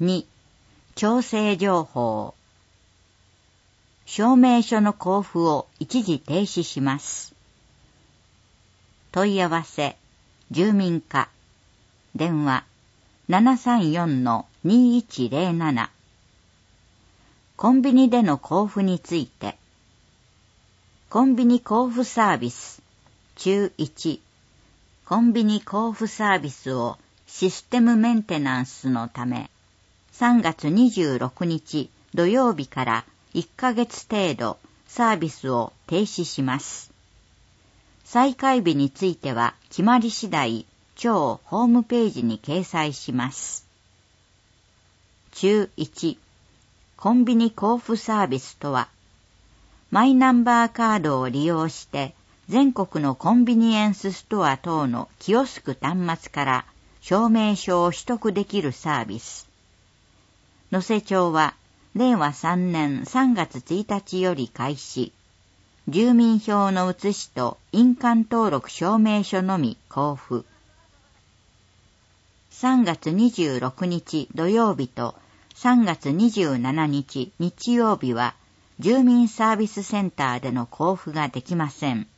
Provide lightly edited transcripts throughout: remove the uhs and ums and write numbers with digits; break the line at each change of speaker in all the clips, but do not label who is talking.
2、調整情報。証明書の交付を一時停止します。問い合わせ、住民課。電話、734-2107。コンビニでの交付について。コンビニ交付サービス。中1。コンビニ交付サービスをシステムメンテナンスのため、3月26日土曜日から1ヶ月程度サービスを停止します。再開日については決まり次第、庁ホームページに掲載します。中1、コンビニ交付サービスとは、マイナンバーカードを利用して全国のコンビニエンスストア等のキオスク端末から証明書を取得できるサービス。能勢町は令和3年3月1日より開始。住民票の写しと印鑑登録証明書のみ交付。3月26日土曜日と3月27日日曜日は住民サービスセンターでの交付ができません。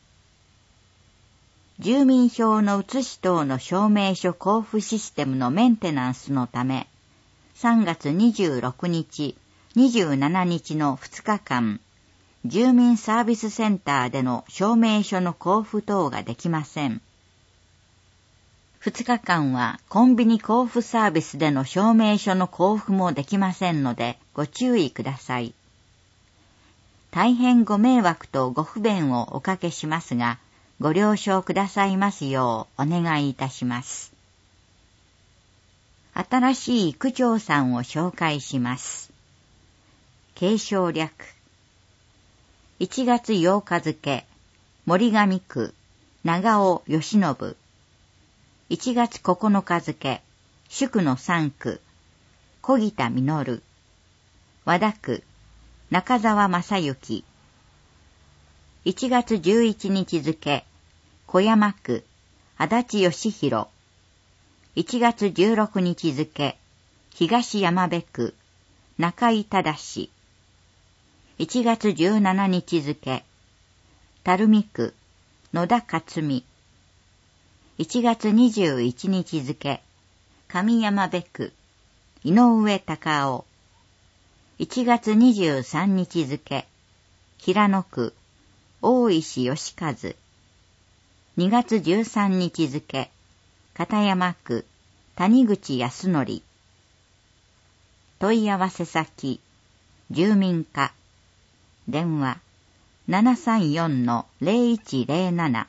住民票の写し等の証明書交付システムのメンテナンスのため、3月26日、27日の2日間、住民サービスセンターでの証明書の交付等ができません。2日間はコンビニ交付サービスでの証明書の交付もできませんのでご注意ください。大変ご迷惑とご不便をおかけしますが、ご了承くださいますようお願いいたします。新しい区長さんを紹介します。継承略。1月8日付、森上区、長尾義信。1月9日付、宿野3区、小木田実。和田区、中澤正幸。1月11日付、小山区、足立義弘。1月16日付、東山部区、中井正。1月17日付、垂水区、野田克美。1月21日付、上山部区、井上隆夫。1月23日付、平野区、大石義和。2月13日付、片山区、谷口康則。問い合わせ先、住民課。電話、734-0107。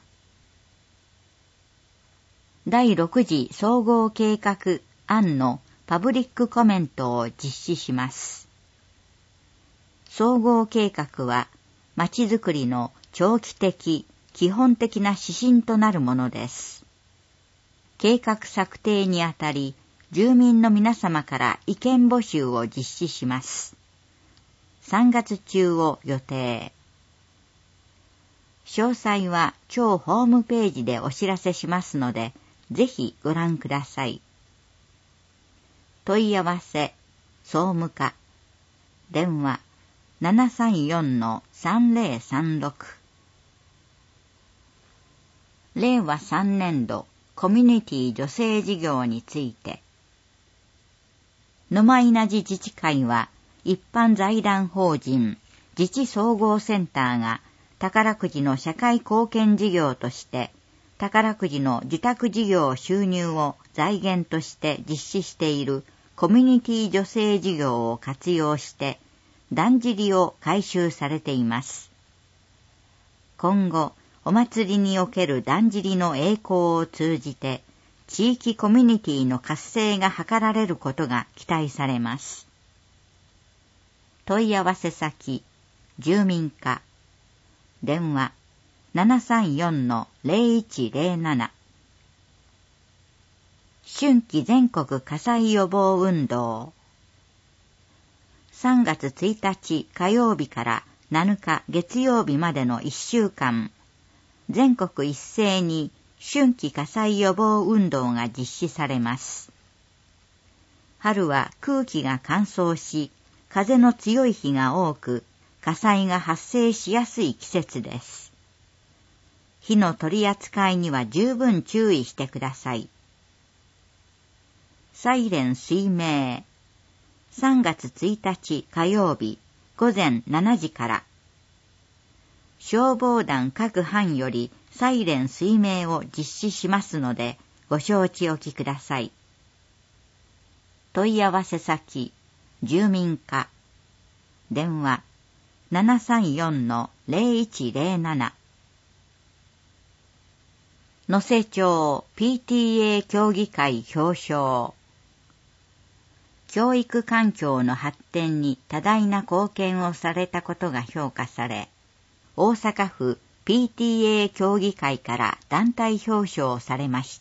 第6次総合計画案のパブリックコメントを実施します。総合計画は、まちづくりの長期的、基本的な指針となるものです。計画策定にあたり、住民の皆様から意見募集を実施します。3月中を予定。詳細は庁ホームページでお知らせしますので、ぜひご覧ください。問い合わせ、総務課。電話、734-3036。令和3年度コミュニティ女性事業について。野間稲地自治会は一般財団法人自治総合センターが宝くじの社会貢献事業として宝くじの受託事業収入を財源として実施しているコミュニティ女性事業を活用してだんじりを改修されています。今後、お祭りにおけるだんじりの栄光を通じて、地域コミュニティの活性が図られることが期待されます。問い合わせ先、住民課。電話、734-0107。春季全国火災予防運動。3月1日火曜日から7日月曜日までの1週間、全国一斉に春季火災予防運動が実施されます。 春は空気が乾燥し、風の強い日が多く、火災が発生しやすい季節です。火の取り扱いには十分注意してください。サイレン水明。3月1日火曜日午前7時から。消防団各班よりサイレン水明を実施しますので、ご承知おきください。問い合わせ先、住民課。電話、734-0107。能勢町 PTA 協議会表彰。教育環境の発展に多大な貢献をされたことが評価され、大阪府 PTA 協議会から団体表彰されました。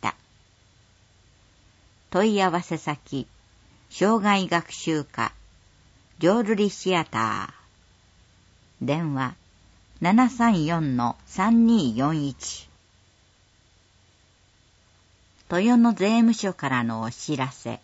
問い合わせ先、障害学習課、浄瑠璃シアター。電話、734-3241。豊野税務署からのお知らせ。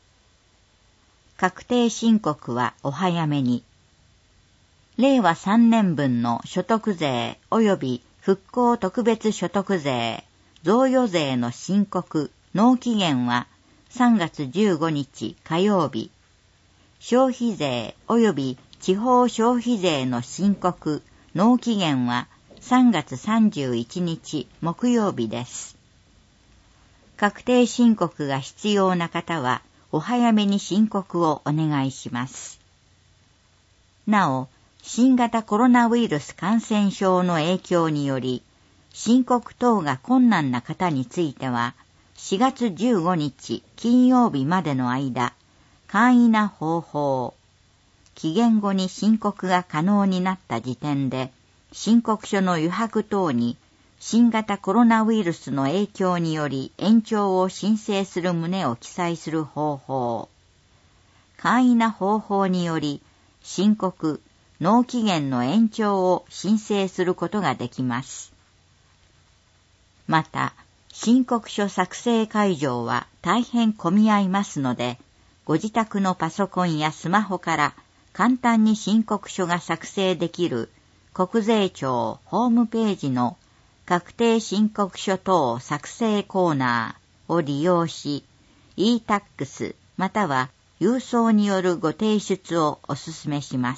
確定申告はお早めに。令和3年分の所得税及び復興特別所得税、贈与税の申告、納期限は3月15日火曜日。消費税及び地方消費税の申告、納期限は3月31日木曜日です。確定申告が必要な方はお早めに申告をお願いします。なお、新型コロナウイルス感染症の影響により、申告等が困難な方については、4月15日金曜日までの間、簡易な方法、期限後に申告が可能になった時点で、申告書の余白等に新型コロナウイルスの影響により延長を申請する旨を記載する方法、簡易な方法により申告、納期限の延長を申請することができます。また、申告書作成会場は大変混み合いますので、ご自宅のパソコンやスマホから簡単に申告書が作成できる国税庁ホームページの確定申告書等作成コーナーを利用し、e-tax または郵送によるご提出をお勧めします。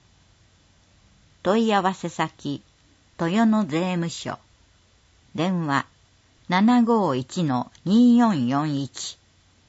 問い合わせ先、豊野税務署。電話、751-2441。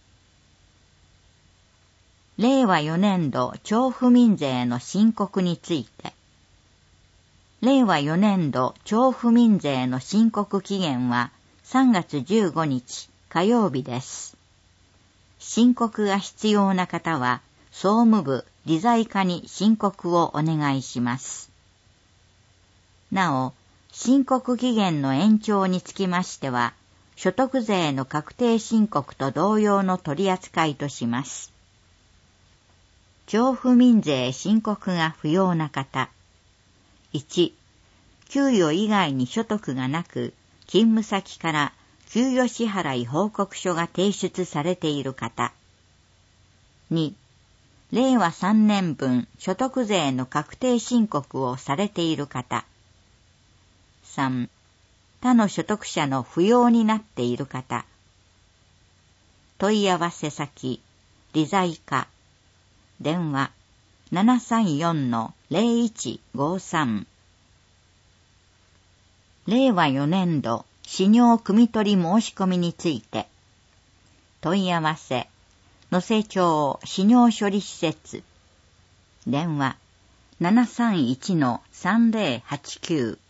令和4年度町府民税の申告について。令和4年度町府民税の申告期限は3月15日火曜日です。申告が必要な方は総務部理財課に申告をお願いします。なお、申告期限の延長につきましては、所得税の確定申告と同様の取り扱いとします。町府民税申告が不要な方。1、給与以外に所得がなく、勤務先から給与支払い報告書が提出されている方。2、令和3年分所得税の確定申告をされている方。3、他の所得者の扶養になっている方。問い合わせ先、理財課。電話、734-0153。令和4年度、私尿汲み取り申し込みについて。問い合わせ、能勢町私尿処理施設。電話、731-3089。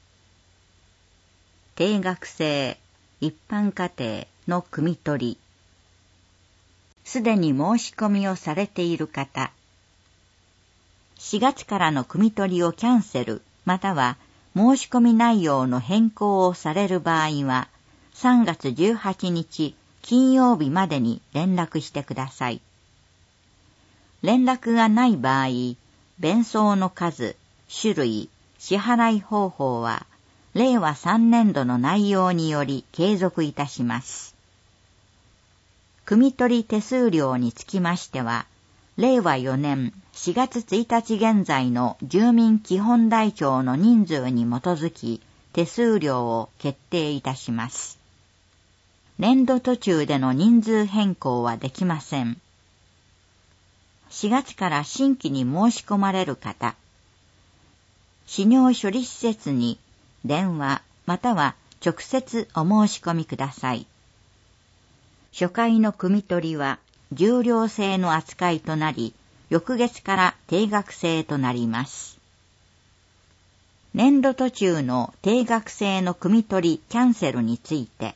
定額制、一般家庭の汲み取り。すでに申し込みをされている方。4月からの汲み取りをキャンセル、または申し込み内容の変更をされる場合は、3月18日金曜日までに連絡してください。連絡がない場合、弁償の数、種類、支払い方法は、令和3年度の内容により継続いたします。 汲み取り手数料につきましては、令和4年4月1日現在の住民基本台帳の人数に基づき手数料を決定いたします。年度途中での人数変更はできません。4月から新規に申し込まれる方、泌尿処理施設に電話または直接お申し込みください。初回の汲み取りは重量制の扱いとなり、翌月から定額制となります。年度途中の定額制の汲み取りキャンセルについて、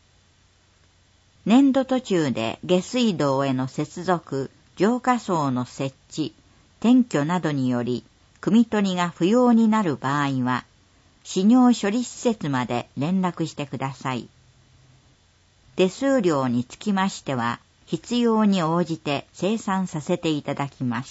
年度途中で下水道への接続、浄化槽の設置、転居などにより、汲み取りが不要になる場合は、泌尿処理施設まで連絡してください。手数料につきましては、必要に応じて精算させていただきます。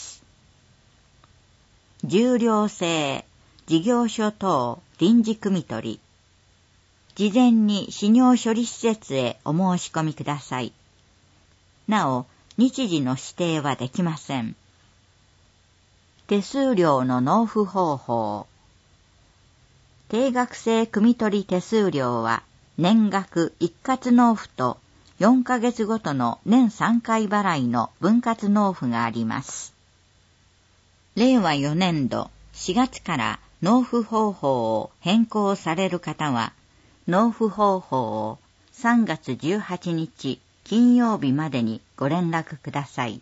重量制、事業所等臨時汲み取り。事前に泌尿処理施設へお申し込みください。なお、日時の指定はできません。手数料の納付方法。定額制汲み取り手数料は年額一括納付と4ヶ月ごとの年3回払いの分割納付があります。令和4年度4月から納付方法を変更される方は、納付方法を3月18日金曜日までにご連絡ください。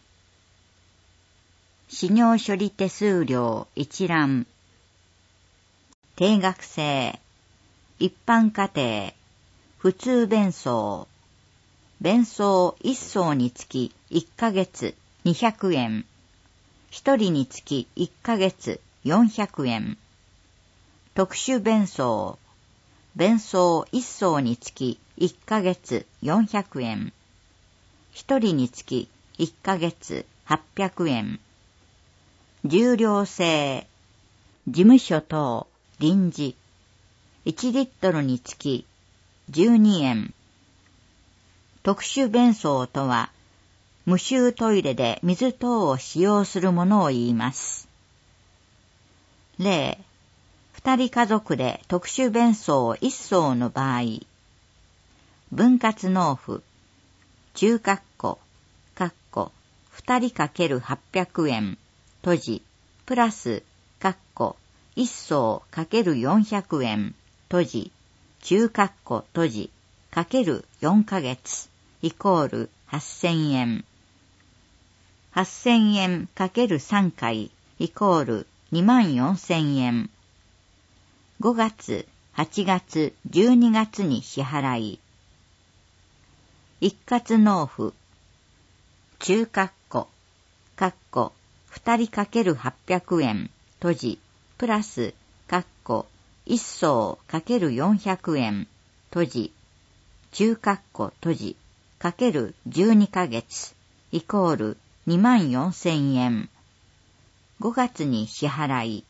泌尿処理手数料一覧。定額制、一般家庭、普通弁装、弁装1装につき1ヶ月200円、1人につき1ヶ月400円、特殊弁装、弁装1装につき1ヶ月400円、1人につき1ヶ月800円、重量制、事務所等臨時、1リットルにつき12円。特殊弁装とは、無臭トイレで水等を使用するものを言います。例、2人家族で特殊弁装1装の場合、分割納付、中括弧、2人×800円、閉じ、プラス、1層×400円、閉じ、中括弧閉じ、×4ヶ月、イコール8000円。8000円×3回、イコール24000円。5月、8月、12月に支払い。一括納付、中括弧、2人×800円、閉じ、プラス、1層×400円、閉じ、中括弧閉じ、×12ヶ月、イコール24000円。5月に支払い。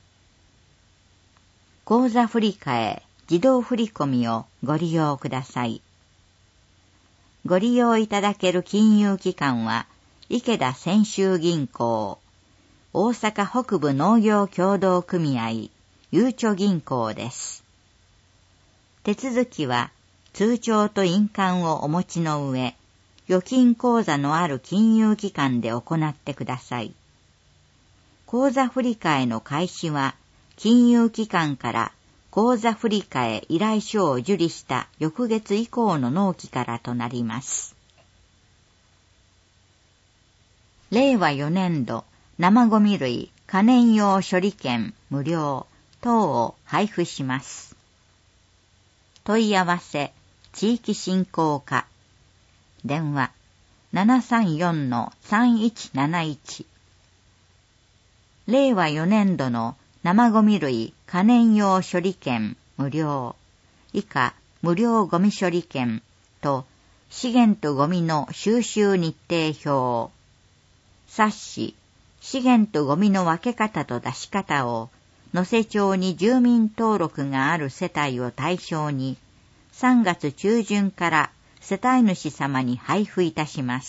口座振替、自動振込をご利用ください。ご利用いただける金融機関は、池田泉州銀行、大阪北部農業協同組合、ゆうちょ銀行です。手続きは、通帳と印鑑をお持ちの上、預金口座のある金融機関で行ってください。口座振替の開始は、金融機関から口座振替依頼書を受理した翌月以降の納期からとなります。令和4年度生ゴミ類可燃用処理券無料等を配布します。問い合わせ地域振興課電話 734-3171 令和4年度の生ゴミ類可燃用処理券無料以下無料ゴミ処理券と資源とゴミの収集日程表冊子資源とゴミの分け方と出し方を能勢町に住民登録がある世帯を対象に3月中旬から世帯主様に配布いたします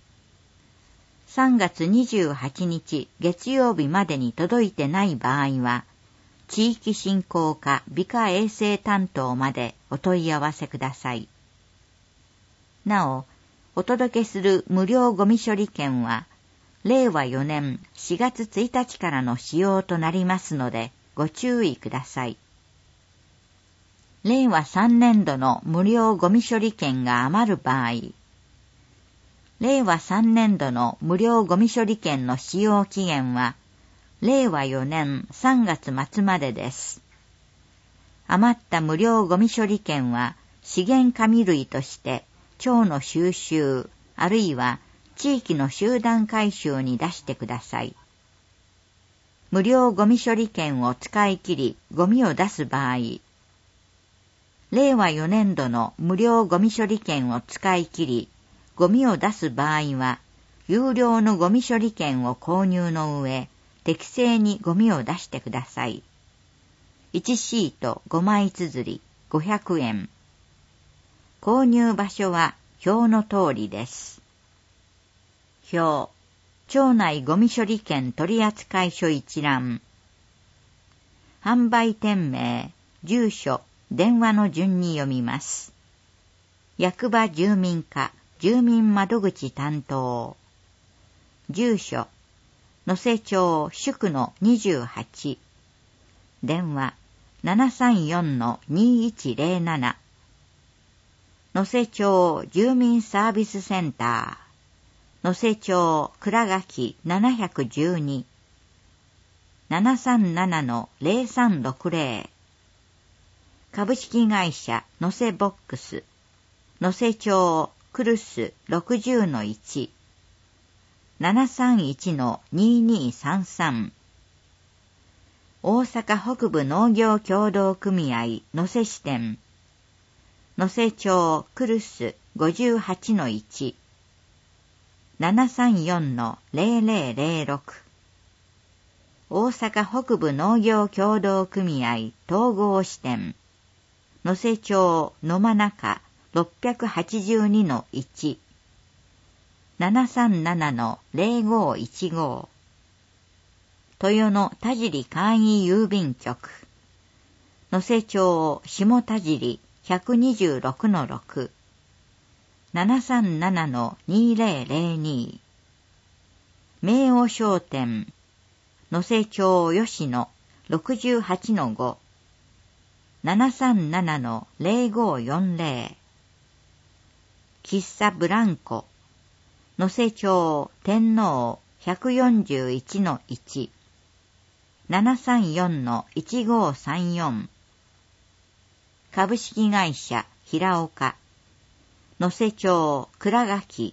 。3月28日月曜日までに届いてない場合は、地域振興課美化衛生担当までお問い合わせください。なお、お届けする無料ゴミ処理券は、令和4年4月1日からの使用となりますので、ご注意ください。令和3年度の無料ゴミ処理券が余る場合、令和3年度の無料ゴミ処理券の使用期限は、令和4年3月末までです。余った無料ゴミ処理券は、資源紙類として、町の収集、あるいは地域の集団回収に出してください。無料ゴミ処理券を使い切り、ゴミを出す場合、令和4年度の無料ゴミ処理券を使い切り、ゴミを出す場合は、有料のゴミ処理券を購入の上、適正にゴミを出してください。1シート5枚綴り500円。購入場所は表の通りです。表、町内ゴミ処理券取扱書一覧。販売店名、住所、電話の順に読みます。役場住民課、住民窓口担当。住所、能勢町宿の28。電話、734-2107。能勢町住民サービスセンター、能勢町倉垣712、737-0360。株式会社能勢ボックス、能勢町クルス60-1、731-2233。大阪北部農業協同組合能勢支店、能勢町クルス 58-1、734-0006。大阪北部農業協同組合統合支店、能勢町野間中 682-1、737-0515。豊野田尻簡易郵便局、能勢町下田尻 126-6、737-2002。名王商店、能勢町吉野 68-5、737-0540。喫茶ブランコ、能勢町天皇 141-1、734-1534。株式会社平岡、能勢町倉垣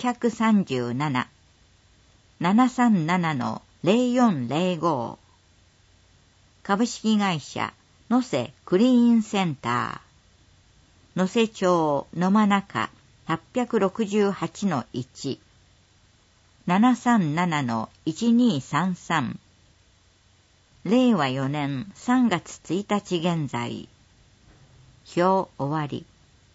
237、737-0405。株式会社能勢クリーンセンター、能勢町野間中 868-1、737-1233。令和4年3月1日現在。表終わり。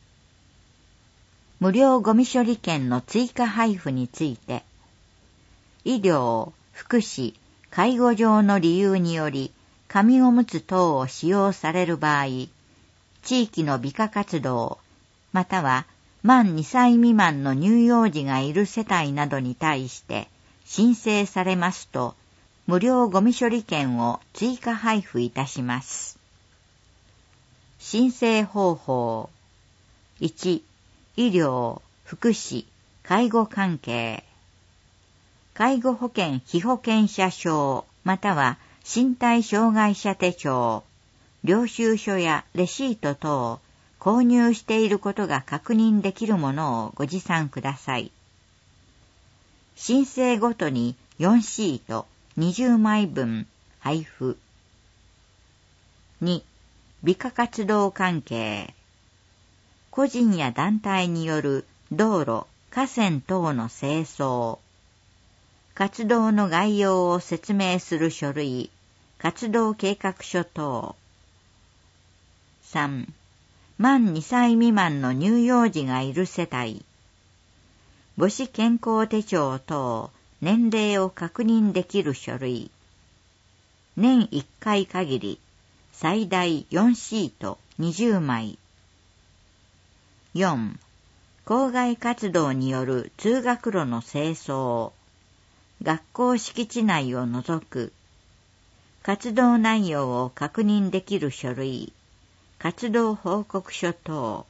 無料ゴミ処理券の追加配布について、医療、福祉、介護上の理由により紙おむつ等を使用される場合、地域の美化活動、または満2歳未満の乳幼児がいる世帯などに対して申請されますと、無料ゴミ処理券を追加配布いたします。申請方法。1、医療、福祉、介護関係。介護保険被保険者証、または身体障害者手帳、領収書やレシート等、購入していることが確認できるものをご持参ください。申請ごとに4シート20枚分配布。2、美化活動関係。個人や団体による道路、河川等の清掃。活動の概要を説明する書類、活動計画書等。3、 満2歳未満の乳幼児がいる世帯、母子健康手帳等年齢を確認できる書類、年1回限り、最大4シート20枚。4. 校外活動による通学路の清掃、学校敷地内を除く、活動内容を確認できる書類、活動報告書等。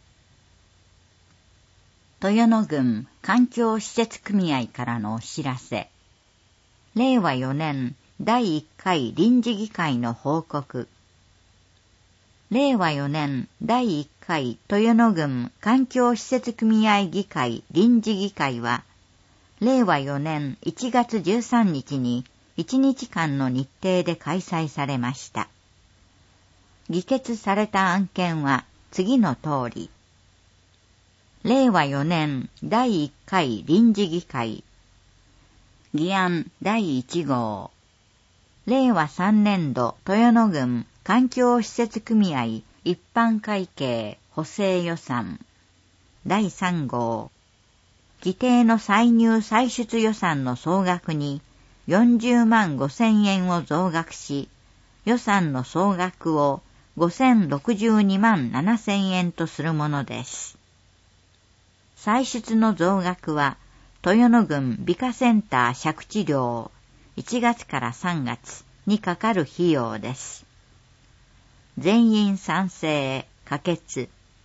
豊野郡環境施設組合からのお知らせ。令和4年第1回臨時議会の報告。令和4年第1回豊野郡環境施設組合議会臨時議会は、令和4年1月13日に1日間の日程で開催されました。議決された案件は次の通り。令和4年第1回臨時議会。議案第1号。令和3年度豊野郡環境施設組合一般会計補正予算。第3号。規定の歳入歳出予算の総額に40万5,000円を増額し、予算の総額を5,062万7,000円とするものです。歳出の増額は、豊野郡美化センター借地料1月から3月にかかる費用です。全員賛成、可決。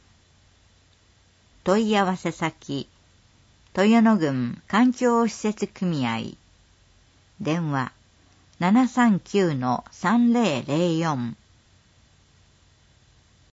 問い合わせ先、豊野郡環境施設組合。電話 739-3004